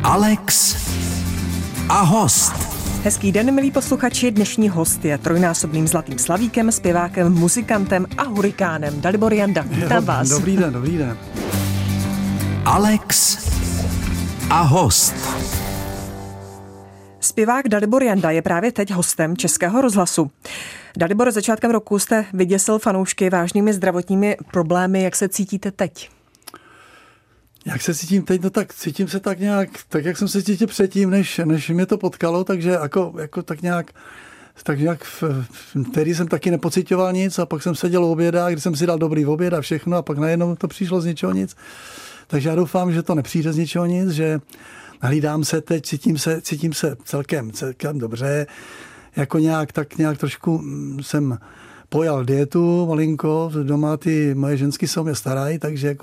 Alex a host. Hezký den, milí posluchači. Dnešní host je trojnásobným zlatým slavíkem, zpěvákem, muzikantem a hurikánem Dalibor Janda. Vítám vás. Dobrý den, dobrý den. Alex a host. Zpěvák Dalibor Janda je právě teď hostem Českého rozhlasu. Dalibor, začátkem roku jste vyděsil fanoušky vážnými zdravotními problémy. Jak se cítíte teď? Jak se cítím teď? No tak cítím se tak nějak, tak jak jsem se cítil předtím, než mě to potkalo, takže jako tak nějak vtedy jsem taky nepocitoval nic a pak jsem seděl u oběda, když jsem si dal dobrý oběd a všechno a pak najednou to přišlo z ničeho nic. Takže já doufám, že to nepřijde z ničeho nic, že nahlídám se teď, cítím se celkem dobře, jako nějak trošku jsem pojal dietu malinko, doma ty moje ženský se o mě starají, takže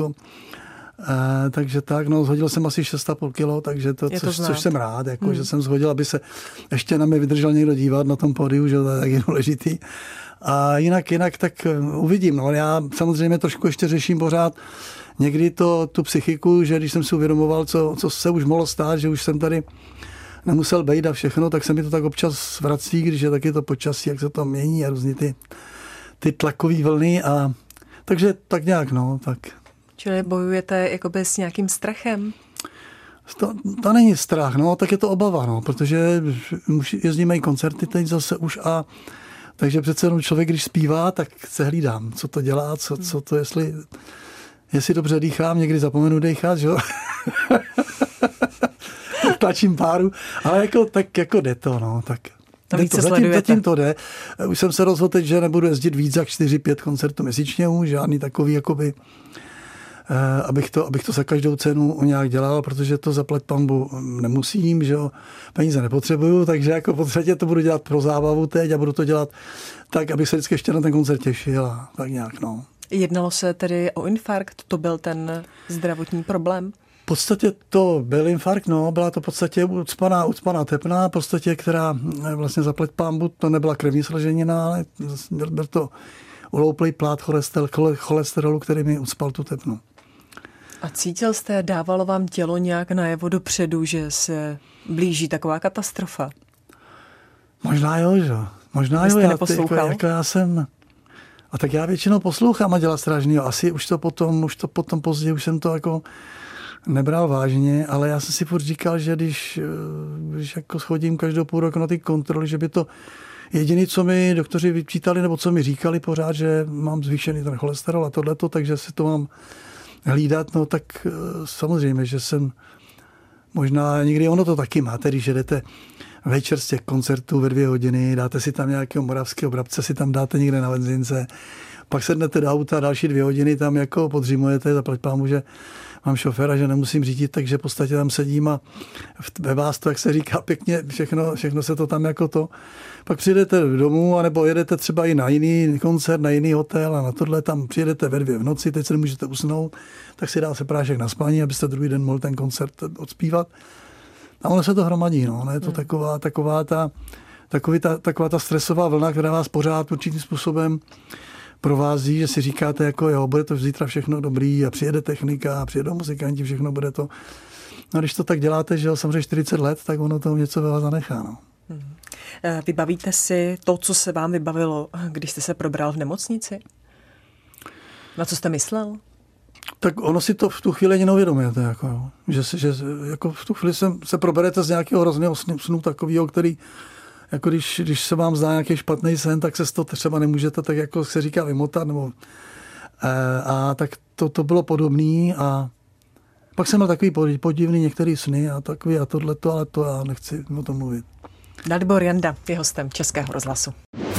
zhodil jsem asi 6,5 kilo, takže což jsem rád, že jsem shodil, aby se ještě na mě vydržel někdo dívat na tom pódiu, že to je taky důležitý. A jinak tak uvidím. No, já samozřejmě trošku ještě řeším pořád někdy tu psychiku, že když jsem si uvědomoval, co se už mohlo stát, že už jsem tady nemusel bejt a všechno, tak se mi to tak občas vrací, když je taky to počasí, jak se to mění a různý ty tlakové vlny a takže tak nějak, no, tak. Čili bojujete jakoby s nějakým strachem? To není strach, no, tak je to obava, no, protože už jezdíme i koncerty teď zase už a takže přece jenom člověk, když zpívá, tak se hlídám, co to dělá, co to, jestli dobře dýchám, někdy zapomenu dýchat, že jo? Tlačím páru, ale jako jde to, no, tak. Zatím to jde. Už jsem se rozhodl teď, že nebudu jezdit víc jak 4-5 koncertů měsíčně, žádný takový, jakoby, abych to za každou cenu nějak dělal, protože to zaplať pambu nemusím, že jo, peníze nepotřebuju, takže jako v podstatě to budu dělat pro zábavu teď a budu to dělat tak, abych se vždycky ještě na ten koncert těšil a tak nějak, no. Jednalo se tedy o infarkt? To byl ten zdravotní problém? V podstatě to byl infarkt, no, byla to v podstatě ucpaná tepna, v podstatě, která vlastně zaplať pambu, to nebyla krevní sraženina, ale byl to ulouplý plát cholesterolu, který mi ucpal tu tepnu. A cítil jste, dávalo vám tělo nějak najevo dopředu, že se blíží taková katastrofa? Možná jo, že? Možná jo, já jsem. A tak já většinou poslouchám a dělám strašného. Asi už to potom později už jsem to jako nebral vážně, ale já jsem si furt říkal, že když jako schodím každou půl roku na ty kontroly, že by to jediné, co mi doktoři vyčítali, nebo co mi říkali pořád, že mám zvýšený ten cholesterol a tohleto, takže si to mám hlídat, no tak samozřejmě, že jsem možná někdy ono to taky máte, když jedete večer z těch koncertů ve 2 hodiny, dáte si tam nějakého moravského brabce, si tam dáte někde na benzince, pak sednete do auta, další 2 hodiny tam jako podřímujete, zaplať pámu, že mám šoféra, že nemusím řídit, takže v podstatě tam sedím a ve vás to, jak se říká pěkně, všechno se to tam jako to. Pak přijedete domů, anebo jedete třeba i na jiný koncert, na jiný hotel a na tohle tam přijedete ve 2 v noci, teď se nemůžete usnout, tak si dá se prášek na spaní, abyste druhý den mohl ten koncert odspívat. A ono se to hromadí, no. Je to taková ta stresová vlna, která vás pořád určitým způsobem provází, že si říkáte, jako jo, bude to zítra všechno dobrý a přijede technika a přijedou muzikanti, všechno bude to. No když to tak děláte, že jo, samozřejmě 40 let, tak ono to něco ve vás zanechá, no. Vybavíte si to, co se vám vybavilo, když jste se probral v nemocnici? Na co jste myslel? Tak ono si to v tu chvíli ani neuvědomujete, jako, že jako v tu chvíli se proberete z nějakého hrozného snu takového, který jako když se vám zdá nějaký špatný sen, tak se z toho třeba nemůžete, tak jako se říká, vymotat, nebo a tak to bylo podobný a pak jsem měl takový podivný některý sny a takový a tohleto, ale to já nechci o tom mluvit. Dalibor Janda je hostem Českého rozhlasu.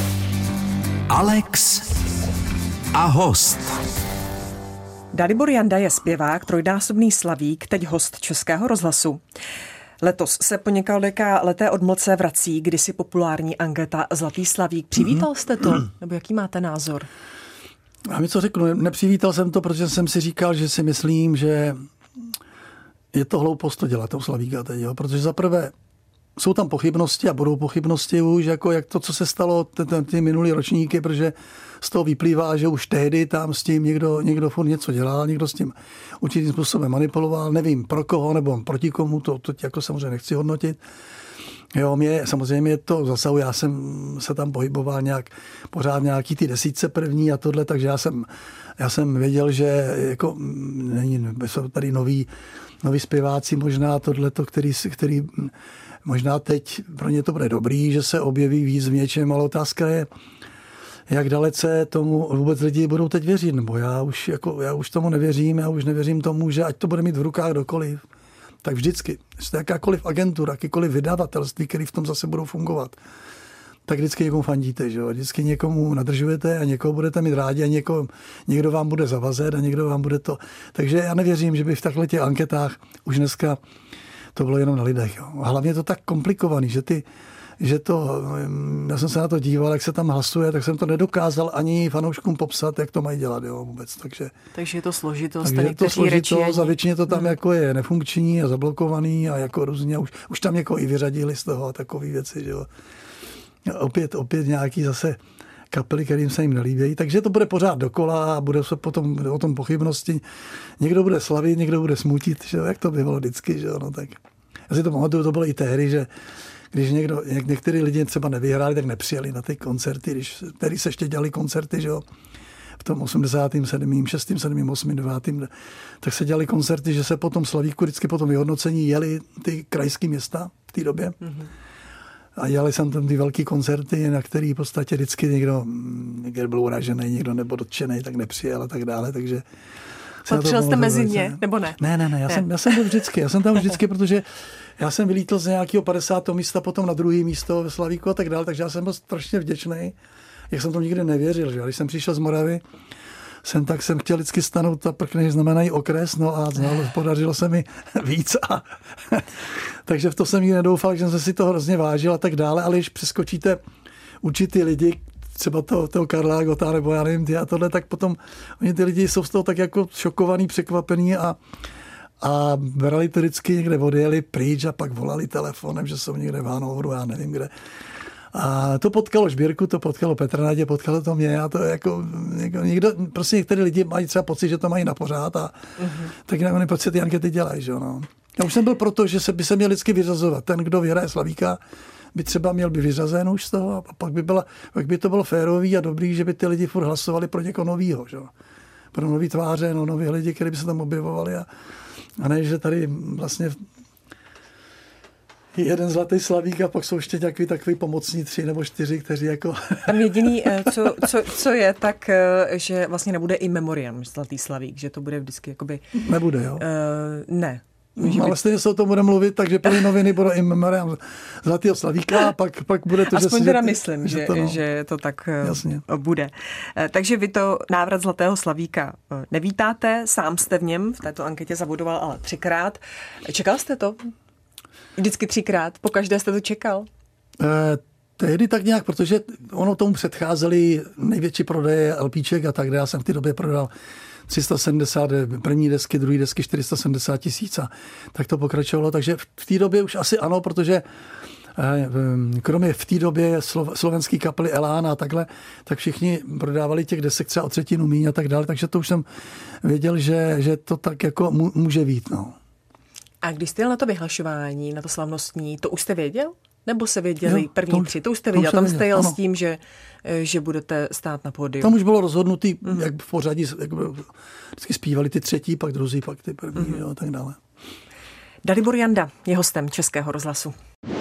Alex a host. Dalibor Janda je zpěvák, trojnásobný slavík, teď host Českého rozhlasu. Letos se po několika leté odmlce vrací kdysi populární anketa Zlatý slavík. Přivítal jste to? Nebo jaký máte názor? A mi co řeknu, nepřivítal jsem to, protože jsem si říkal, že si myslím, že je to hloupost to dělat, toho slavíka teď, jo? Protože zaprvé jsou tam pochybnosti a budou pochybnosti už, jako jak to, co se stalo ty minulý ročníky, protože z toho vyplývá, že už tehdy tam s tím někdo furt něco dělal, někdo s tím určitým způsobem manipuloval, nevím pro koho nebo proti komu, to jako samozřejmě nechci hodnotit. Jo, samozřejmě to zasahuje, já jsem se tam pohyboval pořád nějaký ty desítce první a tohle, takže já jsem věděl, že jako jsou tady noví zpěváci možná tohleto, který možná teď pro ně to bude dobrý, že se objeví víc v něčem, ale otázka je, jak dalece tomu vůbec lidi budou teď věřit, nebo já už tomu nevěřím, já už nevěřím tomu, že ať to bude mít v rukách kdokoliv, tak vždycky, jestli jakákoliv agentura, jakýkoliv vydavatelství, který v tom zase budou fungovat, tak vždycky někomu fandíte, že jo? Vždycky někomu nadržujete a někoho budete mít rádi a někdo vám bude zavazet a někdo vám bude to. Takže já nevěřím, že by v takhle těch anketách už dneska to bylo jenom na lidech. Jo? A hlavně je to tak komplikovaný, já jsem se na to díval, jak se tam hlasuje, tak jsem to nedokázal ani fanouškům popsat, jak to mají dělat, jo, vůbec. Takže je to složitost. Takže je to složitost a většině to tam jako je nefunkční a zablokovaný a jako různě, už tam někoho i vyřadili z toho a takové věci, že jo. Opět nějaký zase kapely, kterým se jim nelíbí. Takže to bude pořád dokola a bude se potom o tom pochybnosti. Někdo bude slavit, někdo bude smutit, že jo, jak to bylo vždycky, že jo, no tak. Já si to pamatuju, to bylo i tehdy, že když některý lidi třeba nevyhráli, tak nepřijeli na ty koncerty, který se ještě dělali koncerty, že jo, v tom 87., 6., 7., 8., 9., tak se dělali koncerty, že se potom Slavíku vždycky po tom vyhodnocení jeli ty krajské města v té době. Mm-hmm. A dělali jsem tam ty velký koncerty, na který v podstatě vždycky někdo byl uražený, někdo nebo dotčený, tak nepřijel a tak dále, takže... Patřil jste mezi ně, nebo ne? Ne, já jsem byl vždycky, já jsem tam vždycky, protože já jsem vylítl z nějakého 50. místa potom na druhé místo ve Slavíku a tak dále, takže já jsem byl strašně vděčný, jak jsem tomu nikdy nevěřil, že když jsem přišel z Moravy, jsem chtěl vždycky stanout a prkneš znamenají okres, no a podařilo se mi víc takže v to jsem nikdy nedoufal, že jsem si to hrozně vážil a tak dále, ale když přeskočíte určitý lidi, třeba toho Karla Gota, nebo já nevím, a tohle, tak potom oni ty lidi jsou z toho tak jako šokovaný, překvapený a brali to vždycky někde, odjeli pryč a pak volali telefonem, že jsou někde v Hanoveru, já nevím kde. A to potkalo Žbírku, to potkalo Petra Nadě, potkalo to mě a to jako někdo, prostě některý lidi mají třeba pocit, že to mají na pořád a tak jinak oni proč se ty ankety dělají, že no. Já už jsem byl proto, že by se měl vždycky vyřazovat. Ten, kdo vyhraje Slavíka, by třeba měl by vyřazen už z toho a pak by to bylo férový a dobrý, že by ty lidi furt hlasovali pro někoho novýho, že? Pro nový tváře, nový lidi, kteří by se tam objevovali a ne, že tady vlastně jeden zlatý Slavík a pak jsou ještě takový pomocní 3 nebo 4, kteří jako... Tam jediný, co je, tak, že vlastně nebude in memoriam zlatý Slavík, že to bude vždycky jakoby... Nebude, jo? Ne. Ale stejně se o tom bude mluvit, takže první noviny budou in memoriam zlatého Slavíka a pak bude to, aspoň teda myslím, že to tak jasně bude. Takže vy to návrat zlatého Slavíka nevítáte, sám jste v něm v této anketě zabudoval ale 3krát. Čekal jste to? Vždycky 3krát? Pokaždé jste to čekal? Tehdy tak nějak, protože ono tomu předcházely největší prodeje LPček a tak dále. Já jsem v té době prodal 370 první desky, druhé desky 470 tisíc a tak to pokračovalo. Takže v té době už asi ano, protože kromě v té době slovenský kapely Elán a takhle, tak všichni prodávali těch desek třeba o 1/3 míň a tak dále. Takže to už jsem věděl, že to tak jako může být. No. A když jste jel na to vyhlašování, na to slavnostní, to už jste věděl? Nebo se věděli první 3? To už jste věděl. Tam jste jel s tím, že budete stát na pódiu. Tam už bylo rozhodnutý, jak v pořadí, jak vždycky zpívali ty 3, pak druzí, pak ty první, a tak dále. Dalibor Janda je hostem Českého rozhlasu.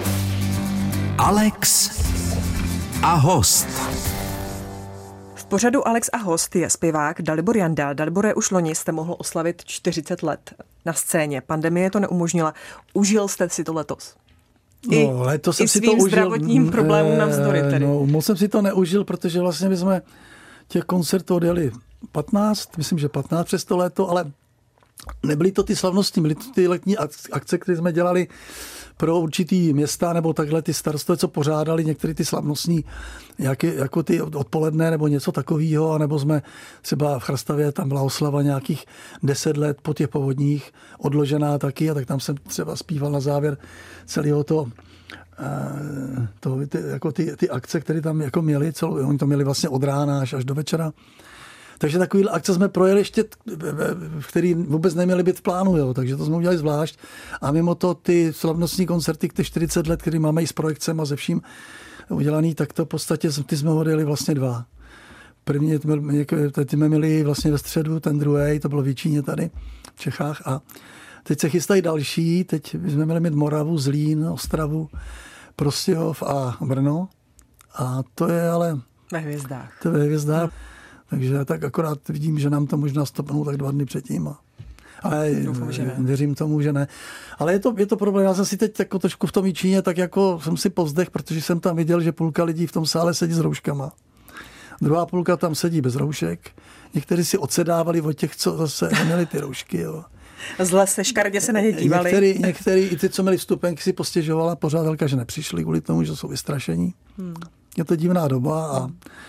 Alex a host. V pořadu Alex a host je zpěvák Dalibor Janda. Dalibore, už loni jste mohl oslavit 40 let na scéně. Pandemie to neumožnila. Užil jste si to letos? Letos jsem si to užil. Zdravotním problémům navzdory tedy. Moc jsem si to neužil, protože vlastně my jsme těch koncertů odjeli 15, myslím, že 15 přes to léto, ale nebyly to ty slavnostní, byly to ty letní akce, které jsme dělali pro určitý města nebo takhle ty starostové, co pořádali některé ty slavnostní, jako ty odpoledne nebo něco takového, nebo jsme třeba v Chrastavě, tam byla oslava nějakých 10 let po těch povodních, odložená taky, a tak tam jsem třeba zpíval na závěr celého toho ty akce, které tam jako měli, oni to měli vlastně od rána až do večera. Takže takový akce jsme projeli ještě, který vůbec neměly být v plánu, jo. Takže to jsme udělali zvlášť. A mimo to ty slavnostní koncerty, ty 40 let, které máme i s projekcem a se vším udělaný, tak to v podstatě ty jsme odjeli vlastně 2. První jsme měli vlastně ve středu, ten druhý, to bylo v Jičíně tady v Čechách a teď se chystají další, teď jsme měli mít Moravu, Zlín, Ostravu, Prostějov a Brno a to je ale... Ve hvězdách. To je ve hvězdách, takže tak akorát vidím, že nám to možná stopnou tak 2 dny předtím. Ale věřím tomu, že ne. Ale je to problém. Já jsem si teď jako trošku v tom Jičíně, tak jako jsem si povzdech, protože jsem tam viděl, že půlka lidí v tom sále sedí s rouškama. Druhá půlka tam sedí bez roušek. Někteří si odsedávali od těch, co zase neměli ty roušky. Jo. Zle se škaredě se na ně dívali. Některý i ty, co měli vstupenky, si postěžovala pořádalka, že nepřišli kvůli tomu, že jsou vystrašení. Je to divná doba a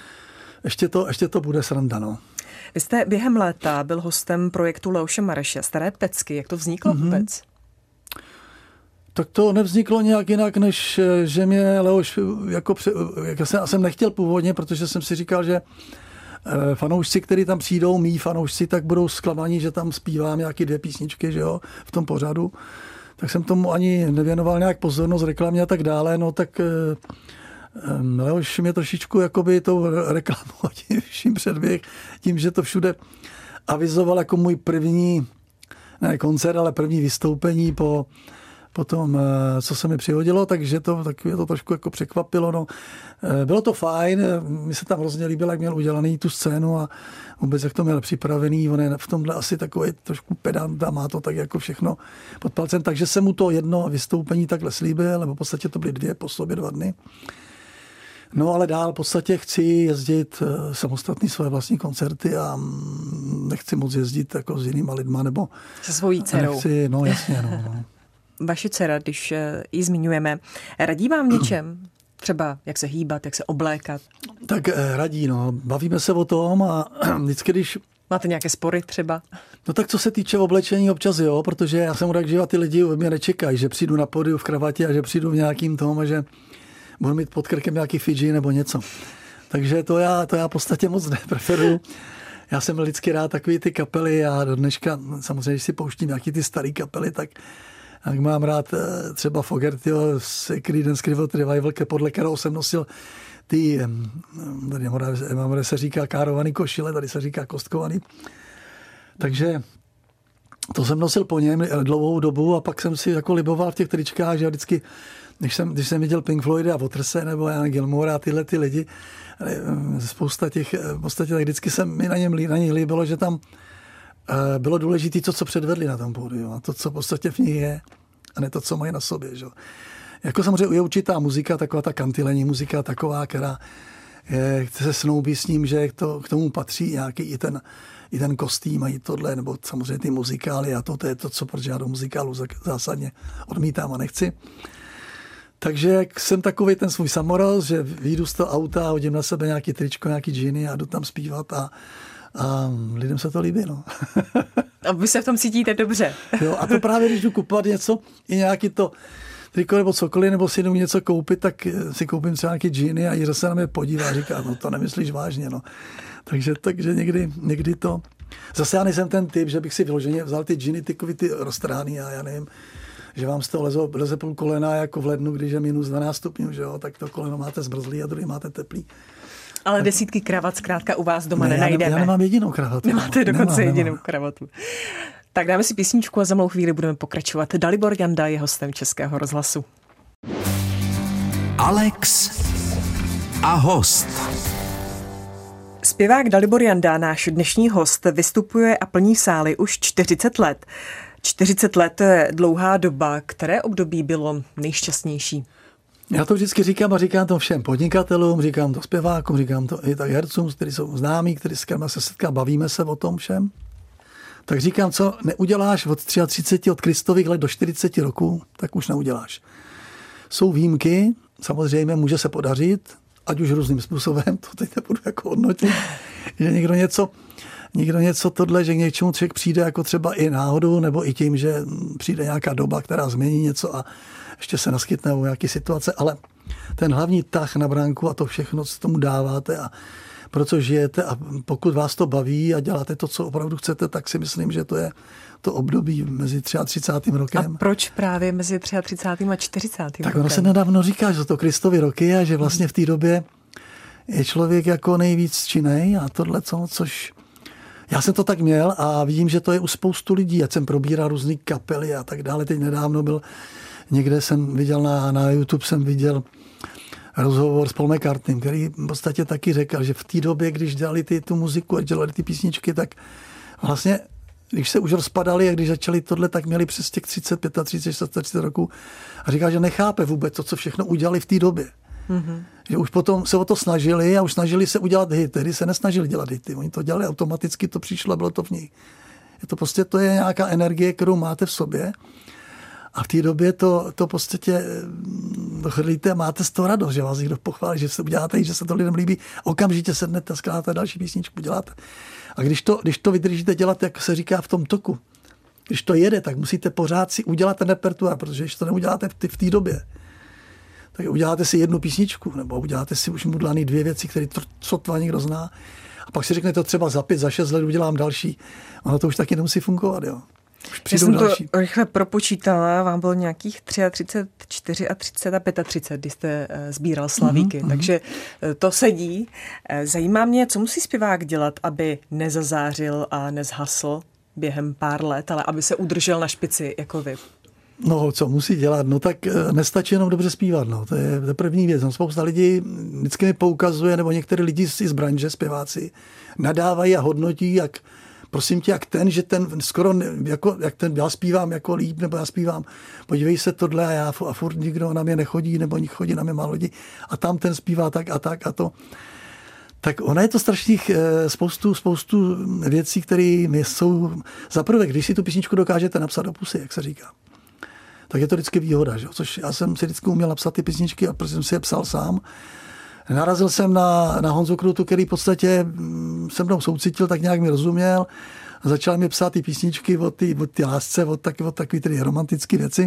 ještě to bude sranda, no. Vy jste během léta byl hostem projektu Leoše Mareše Staré pecky. Jak to vzniklo vůbec? Tak to nevzniklo nějak jinak, než že mě Leoš, já jsem nechtěl původně, protože jsem si říkal, že fanoušci, kteří tam přijdou, mý fanoušci, tak budou zklamaní, že tam zpívám nějaký 2 písničky, že jo, v tom pořadu. Tak jsem tomu ani nevěnoval nějak pozornost, reklamě a tak dále, no tak Leoš mě trošičku jakoby tou reklamou tím předběh, tím, že to všude avizoval jako můj první, ne koncert, ale první vystoupení po tom, co se mi přihodilo, takže to trošku jako překvapilo. No. Bylo to fajn, mi se tam hrozně líbilo, jak měl udělaný tu scénu a vůbec jak to měl připravený. On je v tomhle asi takový trošku pedant a má to tak jako všechno pod palcem, takže se mu to jedno vystoupení takhle slíbil, nebo v podstatě to byly 2 po sobě 2 dny. No ale dál v podstatě chci jezdit samostatný své vlastní koncerty a nechci moc jezdit jako s jinýma lidma, nebo... Se svojí dcerou. No jasně, no. Vaše dcera, když ji zmiňujeme, radí vám něčem? Třeba jak se hýbat, jak se oblékat? Tak radí, no. Bavíme se o tom a vždycky, když... Máte nějaké spory třeba? No tak co se týče oblečení občas jo, protože já jsem tak, že ty lidi mě nečekají, že přijdu na pódiu v kravatě a že přijdu v nějakým tom a že budu mít pod krkem nějaký Fidži nebo něco. Takže to já v podstatě moc nepreferuju. Já jsem vždycky rád takový ty kapely a do dneška samozřejmě, když si pouštím nějaký ty starý kapely, tak mám rád třeba Fogertyho z Creedence Clearwater Revival, podle kterého jsem nosil ty, tady se říká károvaný košile, tady se říká kostkovaný. Takže to jsem nosil po něm dlouhou dobu a pak jsem si jako liboval v těch tričkách, že vždycky, když jsem viděl Pink Floyd a Waterse nebo Jan Gilmore a tyhle ty lidi, spousta těch, v podstatě tak vždycky se mi na nich líbilo, že tam bylo důležité to, co předvedli na tom pódiu a to, co v podstatě v nich je a ne to, co mají na sobě. Že? Jako samozřejmě je určitá muzika, taková ta kantilení muzika, taková, která se snoubí s ním, že k tomu patří nějaký i ten kostým a i tohle, nebo samozřejmě ty muzikály a to je to, co protože já do muzikálu zásadně odmítám a nechci. Takže jsem takový ten svůj samoraz, že vyjdu z toho auta, hodím na sebe nějaký tričko, nějaký džiny a jdu tam zpívat a lidem se to líbí, no. A vy se v tom cítíte dobře. Jo, a to právě, když jdu kupovat něco, i nějaký to triko nebo cokoliv, nebo si jdu něco koupit, tak si koupím třeba nějaký džiny a Jiřa se na mě podívá a říká, no to nemyslíš vážně, no. Takže někdy to... Zase já nejsem ten typ, že bych si vyloženě vzal ty džiny, ty roztrhaný a já nevím, že vám z toho leze půl kolena jako v lednu, když je minus 12 stupňů, že jo, tak to koleno máte zmrzlý a druhý máte teplý. Ale desítky kravat zkrátka u vás doma nenajdeme. Já nemám jedinou kravatu. Nemáte dokonce jedinou kravatu. Tak dáme si písničku a za malou chvíli budeme pokračovat. Dalibor Janda je hostem Českého rozhlasu. Alex a host. Zpěvák Dalibor Janda, náš dnešní host, vystupuje a plní sály už 40 let. 40 let je dlouhá doba. Které období bylo nejšťastnější? Já to vždycky říkám a říkám to všem podnikatelům, říkám to zpěvákům, říkám to i tak hercům, kteří jsou známí, kteří se setká, bavíme se o tom všem. Tak říkám, co neuděláš od 33 od Kristových let do 40 roků, tak už neuděláš. Jsou výjimky, samozřejmě může se podařit, ať už různým způsobem, to teď nebudu jako hodnotit, že někdo něco Nikdo něco tohle, že k něčemu člověk přijde jako třeba i náhodou, nebo i tím, že přijde nějaká doba, která změní něco a ještě se naskytne o nějaké situace, ale ten hlavní tah na bránku a to všechno, co tomu dáváte a pro co žijete a pokud vás to baví a děláte to, co opravdu chcete, tak si myslím, že to je to období mezi 33. rokem. A proč právě mezi 33. a 40. rokem? Tak ono se nedávno říká, že to Kristovy roky a že vlastně v té době je člověk jako nejvíc činnej a tohle, což já jsem to tak měl a vidím, že to je u spoustu lidí, ať jsem probíral různý kapely a tak dále. Teď nedávno byl, někde jsem viděl na YouTube jsem viděl rozhovor s Paul McCartneym, který v podstatě taky řekl, že v té době, když dělali tu muziku a dělali ty písničky, tak vlastně, když se už rozpadali a když začali tohle, tak měli přes těch 30, 35, 40 roků a říká, že nechápe vůbec to, co všechno udělali v té době. Mm-hmm. Že už potom se o to snažili a už snažili se udělat hity. Tehdy se nesnažili dělat hity. Oni to dělali automaticky, to přišlo a bylo to v nich. To je nějaká energie, kterou máte v sobě a v té době to podstatě dochrlíte a máte z toho radost, že vás někdo pochválí, že se uděláte, že se to lidem líbí. Okamžitě sednete a skládáte další písničku, děláte. A když to vydržíte dělat, jak se říká v tom toku, když to jede, tak musíte pořád si udělat ten repertoár, protože když to neuděláte v té době, tak uděláte si jednu písničku, nebo uděláte si už mudlaný 2 věci, které sotva někdo zná. A pak si řeknete, třeba za 5, za 6 let udělám další. Ono to už taky nemusí fungovat, jo. Já jsem další. To rychle propočítala, vám bylo nějakých 33, 34 a 35, když jste sbíral slavíky, takže to sedí. Zajímá mě, co musí zpěvák dělat, aby nezazářil a nezhasl během pár let, ale aby se udržel na špici jako vy. No, co musí dělat? No tak nestačí jenom dobře zpívat, no. To je první věc. No, spousta lidí vždycky mi poukazuje, nebo některé lidi z branže, zpěváci, nadávají a hodnotí, jak prosím tě, jak ten, že ten skoro, jako, jak ten, já zpívám jako líp, nebo já zpívám, podívej se tohle a furt nikdo na mě nechodí, nebo chodí na mě málo lidí a tam ten zpívá tak a to. Tak ona je to strašných spoustu věcí, které jsou, zaprvé, když si tu písničku dokážete napsat do pusy, jak se říká, tak je to vždycky výhoda, že? Což já jsem si vždycky uměl napsat ty písničky a protože jsem si je psal sám. Narazil jsem na Honzu Krutu, který v podstatě se mnou soucitil, tak nějak mi rozuměl. Začal mi psát ty písničky o ty lásce, o takové ty romantické věci.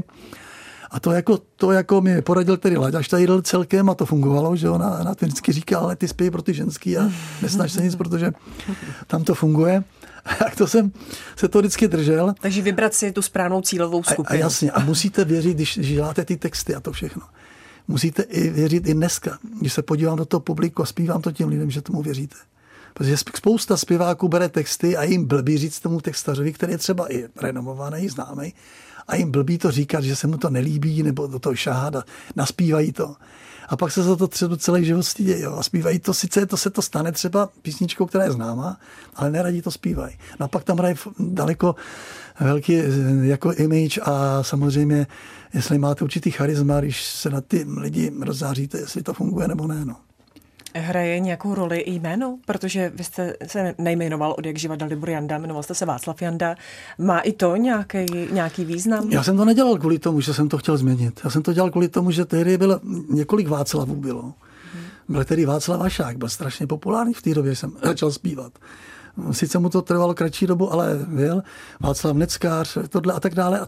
A to jako mi poradil tedy Láďa Štajdl celkem a to fungovalo, že ona to vždycky říkala, ale ty zpěj pro ty ženský a nesnaž se nic, protože tam to funguje. Tak to jsem se to vždycky držel. Takže vybrat si tu správnou cílovou skupinu. A jasně, a musíte věřit, když děláte ty texty a to všechno. Musíte i věřit i dneska, když se podívám do toho publiku a zpívám to těm lidem, že tomu věříte. Protože spousta zpěváků bere texty a jim blbý říct tomu textařovi, který je třeba i renomovaný, známý, a jim blbý to říkat, že se mu to nelíbí, nebo do toho šáhat a naspívají to. A pak se za to třeba celý život stydějí. A zpívají to, sice se to stane třeba písničkou, která je známá, ale neradi to zpívají. No a pak tam hraje daleko velký jako image a samozřejmě, jestli máte určitý charisma, když se na ty lidi rozzáříte, jestli to funguje nebo ne. No. Hraje nějakou roli i jméno? Protože vy jste se nejmenoval od jak živa Dalibor Janda, jmenoval jste se Václav Janda. Má i to nějaký význam? Já jsem to nedělal kvůli tomu, že jsem to chtěl změnit. Já jsem to dělal kvůli tomu, že tehdy bylo několik Václavů bylo. Byl tedy Václav Vašák, byl strašně populární v té době, jsem začal zpívat. Sice mu to trvalo kratší dobu, ale byl Václav Neckář, tohle a tak dále.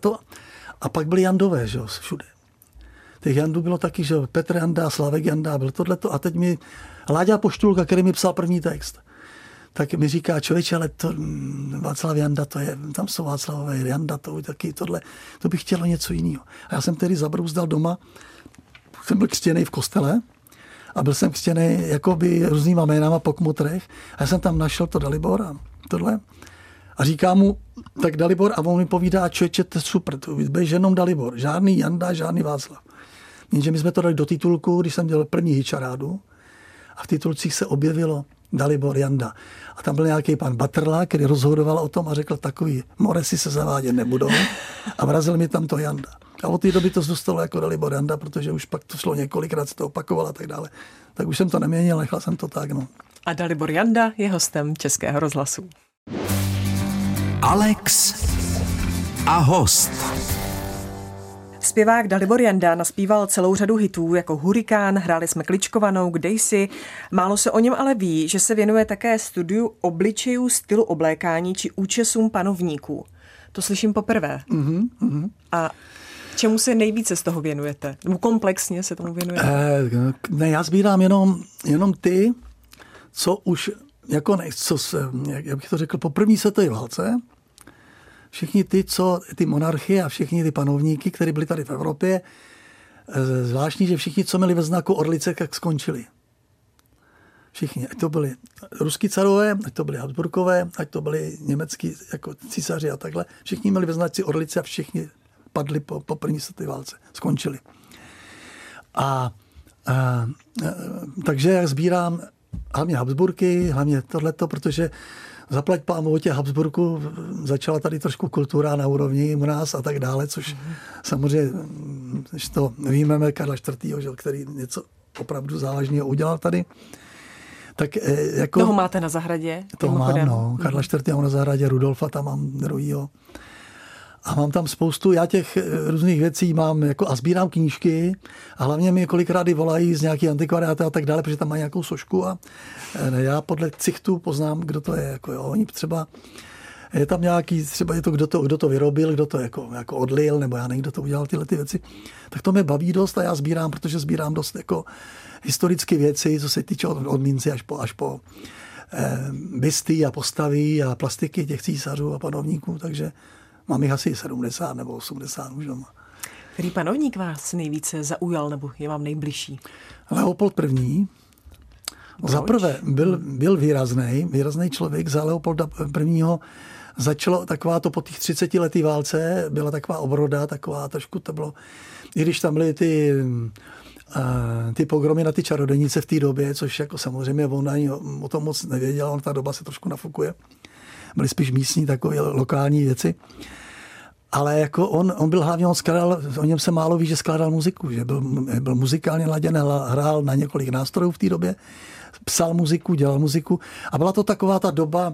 A pak byli Jandové, že jo, všude. Těch Jandů bylo taky, že Petr Janda, Slávek Janda, byl tohleto. A teď mi Láďa Poštulka, který mi psal první text, tak mi říká, člověče, ale to Václav Janda, to je, tam jsou Václavové Janda, to taky tohle, to bych chtělo něco jiného. A já jsem tedy zabrouzdal doma, jsem byl křtěnej v kostele a byl jsem křtěnej jakoby různýma jménama po kmotrech a já jsem tam našel to Dalibor a tohle. A říká mu, tak Dalibor, a on mi povídá, člověče, to je super, to budeš jenom Dalibor, žádný Janda, žádný Václav. Jenže my jsme to dali do titulku, když jsem dělal první hitšarádu a v titulcích se objevilo Dalibor Janda. A tam byl nějaký pan Batrla, který rozhodoval o tom a řekl, takový moresy se zavádět nebudou a vrazil mi tam to Janda. A od té doby to zůstalo jako Dalibor Janda, protože už pak to šlo několikrát, se to opakovalo a tak dále. Tak už jsem to neměnil, nechal jsem to tak. No. A Dalibor Janda je hostem Českého rozhlasu. Alex a host. Zpěvák Dalibor Janda naspíval celou řadu hitů jako Hurikán, hráli jsme Kličkovanou, Kdejsi. Málo se o něm ale ví, že se věnuje také studiu obličejů, stylu oblékání či účesům panovníků. To slyším poprvé. A čemu se nejvíce z toho věnujete? Nebo komplexně se tomu věnujete? Ne, já sbírám jenom ty, co už, jako jak bych to řekl, po první světové válce, všichni ty monarchy a všichni ty panovníky, kteří byli tady v Evropě, zvláštní, že všichni, co měli ve znaku orlice, jak skončili. Všichni, ať to byli ruský carové, ať to byli Habsburkové, ať to byli německý jako císaři a takhle. Všichni měli ve značce orlice a všichni padli po první světové válce. Skončili. Takže já sbírám hlavně Habsburky, hlavně tohleto, protože zaplať pánbůh těch Habsburků začala tady trošku kultura na úrovni u nás a tak dále, což samozřejmě, když to víme Karla IV., který něco opravdu závažného udělal tady, tak jako... Toho máte na zahradě? Toho mám, no. Karla IV. Mám na zahradě, Rudolfa tam mám druhýho. A mám tam spoustu, já těch různých věcí mám, jako, a sbírám knížky a hlavně mi kolikrát volají z nějaký antikvariáty a tak dále, protože tam mají nějakou sošku a já podle ksichtů poznám, kdo to je. Jako, jo. Oni třeba, je tam nějaký, třeba je to, kdo to vyrobil, kdo to jako odlil, nebo já nevím, kdo to udělal tyhle ty věci. Tak to mě baví dost a já sbírám, protože sbírám dost jako historické věci, co se týče od minci až po bysty a postavy a plastiky těch císařů a panovníků, takže mám jich asi 70 nebo 80 už doma. Který panovník vás nejvíce zaujal nebo je vám nejbližší? Leopold I. Za prvé byl výrazný člověk. Za Leopolda I. Začalo taková to po těch 30 letý válce, byla taková obroda, taková trošku to bylo, i když tam byly ty pogromy na ty čarodějnice v té době, což jako samozřejmě on ani o tom moc nevěděl, on ta doba se trošku nafukuje. Byly spíš místní takové lokální věci. Ale jako on byl hlavně, o něm se málo ví, že skládal muziku, že byl muzikálně laděn, hrál na několik nástrojů v té době, psal muziku, dělal muziku a byla to taková ta doba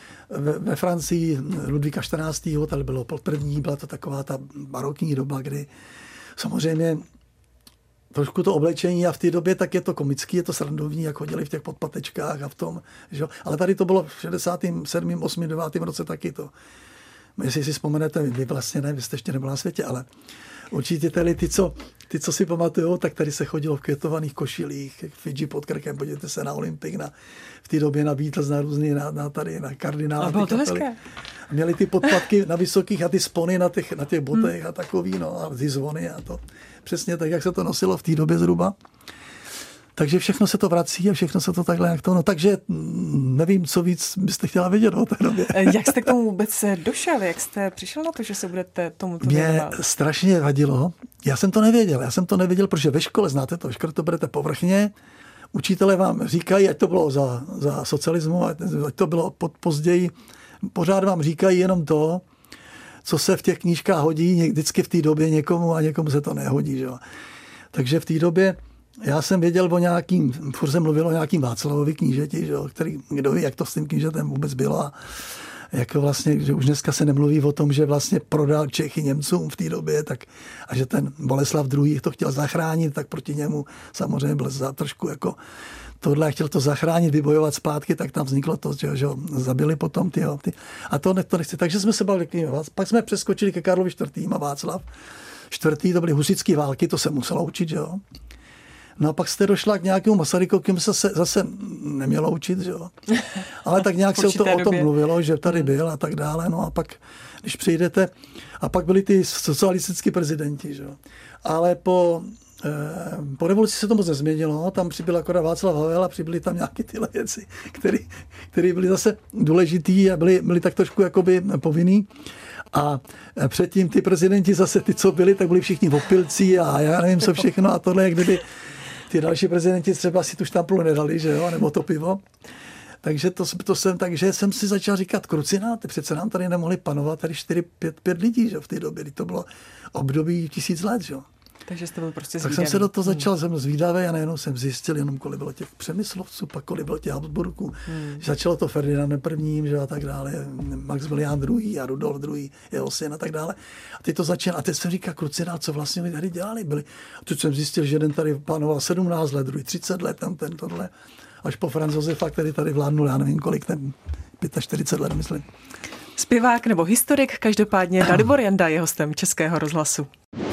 ve Francii Ludvíka XIV., tady byl Leopold I., byla to taková ta barokní doba, kdy samozřejmě trošku to oblečení a v té době tak je to komický, je to srandovní, jak chodili v těch podpatečkách a v tom, že? Ale tady to bylo v 67., 8., 9. roce taky to. Jestli si vzpomenete, vy vlastně ne, vy jste ještě nebyl na světě, ale určitě tady ty, co si pamatujou, tak tady se chodilo v květovaných košilích, Fidži pod krkem, podívejte se na Olympik, v té době na Beatles, na různý, tady na kardinála. A bylo to hezké. Měli ty podpatky na vysokých a ty spony na těch botech a takový, no, a ty zvony a to. Přesně tak, jak se to nosilo v té době zhruba. Takže všechno se to vrací a všechno se to takhle jak to. No, takže nevím, co víc byste chtěla vědět o té době. Jak jste k tomu vůbec došel? Jak jste přišel na to, že se budete tomuto věnovat? Mě strašně vadilo. Já jsem to nevěděl, protože ve škole, znáte to, ve škole to berete povrchně. Učitelé vám říkají, ať to bylo za socialismu, ať to bylo později. Pořád vám říkají jenom to, co se v těch knížkách hodí, vždycky v té době někomu a někomu se to nehodí. Že? Takže v té době já jsem věděl o nějakým, furt jsem mluvil o nějakým Václavovi knížeti, že? Který, kdo ví, jak to s tím knížetem vůbec bylo a jako vlastně, že už dneska se nemluví o tom, že vlastně prodal Čechy Němcům v té době, tak a že ten Boleslav II. To chtěl zachránit, tak proti němu samozřejmě byl trošku jako tohle, chtěl to zachránit, vybojovat zpátky, tak tam vzniklo to, že zabili potom ty. A to nechci. Takže jsme se bavili, pak jsme přeskočili ke Karlovi IV. A Václav IV. To byly husitské války, to se muselo učit, že jo. No a pak jste došla k nějakému Masarykovi, kterým se zase nemělo učit, že jo. Ale tak nějak se o tom mluvilo, že tady byl a tak dále. No a pak, když přijdete, a pak byli ty socialistický prezidenti, že jo. Ale po revoluci se to moc nezměnilo, tam přibyl akorát Václav Havel a přibyly tam nějaké tyhle věci, které byly zase důležitý a byly tak trošku jakoby povinný. A předtím ty prezidenti zase, ty, co byli, tak byli všichni opilcí a já nevím, co všechno a tohle, jak kdyby ty další prezidenti třeba si tu štamplu nedali, že jo, nebo to pivo. Takže jsem si začal říkat, krucináty, přece nám tady nemohli panovat tady 4-5 lidí, že v té době, kdy to bylo období 1000 let, že jo. Takže jste byl prostě zvídavý. Tak jsem se do toho začal, jsem zvídavý a nejenom jsem zjistil, jenom kolik bylo těch Přemyslovců, pak kolik bylo těch Habsburků. Začalo to Ferdinandem I., že a tak dále, Maxmilián II. A Rudolf II., jeho syn a tak dále. A teď to začalo. A teď jsem říkal, kluci, co vlastně oni tady dělali byli. A teď jsem zjistil, že jeden tady plánoval 17 let, druhý 30 let, ten tohle. Až po Franz Josefa, který tady vládnul, já nevím kolik, ten 45 let, myslím. Zpěvák nebo historik, každopádně Dalibor Janda je hostem Českého rozhlasu.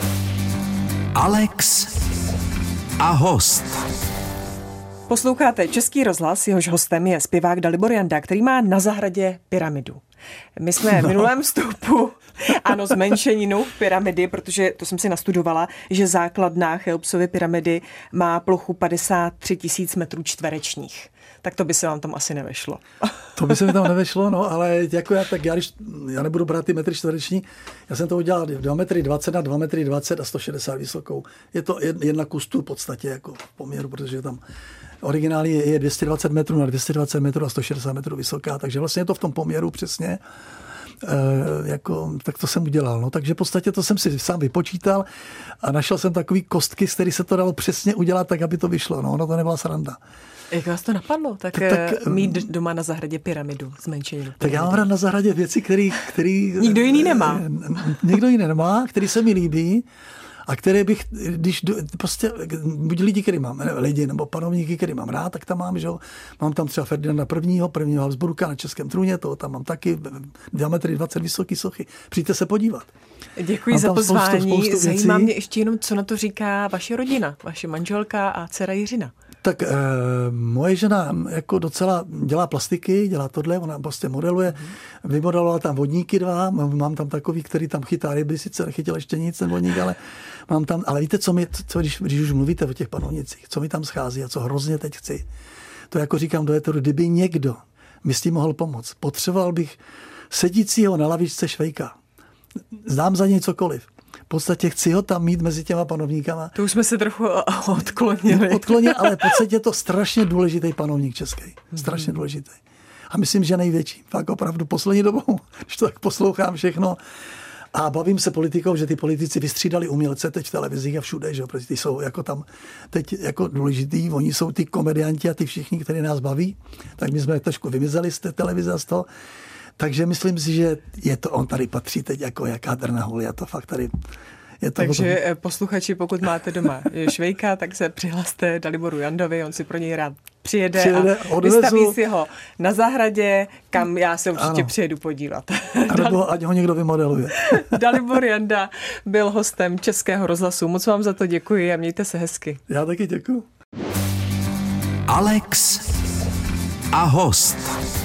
Alex a host. Posloucháte Český rozhlas, jehož hostem je zpěvák Dalibor Janda, který má na zahradě pyramidu. My jsme v minulém vstupu, ano, zmenšeninu pyramidy, protože to jsem si nastudovala, že základna Cheopsovy pyramidy má plochu 53 000 metrů čtverečních. Tak to by se vám tam asi nevešlo. To by se mi tam nevešlo, no, ale jako já nebudu brát ty metry čtvereční, já jsem to udělal 2,20 metry na 2,20 metry a 160 vysokou. Je to jedna kustu v podstatě jako v poměru, protože tam originální je 220 metrů na 220 metrů a 160 metrů vysoká, takže vlastně je to v tom poměru přesně. Tak to jsem udělal. No. Takže v podstatě to jsem si sám vypočítal a našel jsem takový kostky, z kterých se to dalo přesně udělat tak, aby to vyšlo. No, to nebyla sranda. Jak vás to napadlo? Tak mít doma na zahradě pyramidu, zmenšeninu. Tak já mám rád na zahradě věci, které nikdo jiný nemá. Někdo jiný nemá, který se mi líbí a které bych, prostě buď lidi, který mám, lidi nebo panovníky, který mám rád, tak tam mám, že jo. Mám tam třeba Ferdinanda prvního Habsburka na českém trůně, toho tam mám taky 2,20 metry vysoký sochy. Přijďte se podívat. Děkuji za pozvání. Zajímá mě ještě jenom, co na to říká vaše rodina, vaše manželka a dcera Jiřina. Tak moje žena jako docela dělá plastiky, dělá tohle, ona prostě modeluje, vymodelovala tam vodníky 2, mám tam takový, který tam chytá ryby, sice nechytil ještě nic ten vodník, ale mám tam, ale víte, když už mluvíte o těch panovnicích, co mi tam schází a co hrozně teď chci, to jako říkám do éteru, kdyby někdo mi s tím mohl pomoct, potřeboval bych sedícího na lavičce Švejka, znám za něj cokoliv. V podstatě chci ho tam mít mezi těma panovníkama. To už jsme se trochu odklonili. Ale v podstatě je to strašně důležitý panovník český. Strašně důležitý. A myslím, že největší. Fakt opravdu poslední dobou, když to tak poslouchám všechno a bavím se politikou, že ty politici vystřídali umělce teď v televizích a všude, že? Protože ty jsou jako tam teď jako důležitý. Oni jsou ty komedianti a ty všichni, kteří nás baví. Tak my jsme trošku vymizeli z té televize a z toho. Takže myslím si, že on tady patří teď jako jaká drna hůl. To fakt tady je to. Takže posluchači, pokud máte doma Švejka, tak se přihlaste Daliboru Jandovi, on si pro něj rád přijede a vystaví si ho na zahradě, kam já se určitě přijedu podívat. A nebo ať ho někdo vymodeluje. Dalibor Janda byl hostem Českého rozhlasu. Moc vám za to děkuji a mějte se hezky. Já taky děkuji. Alex a host.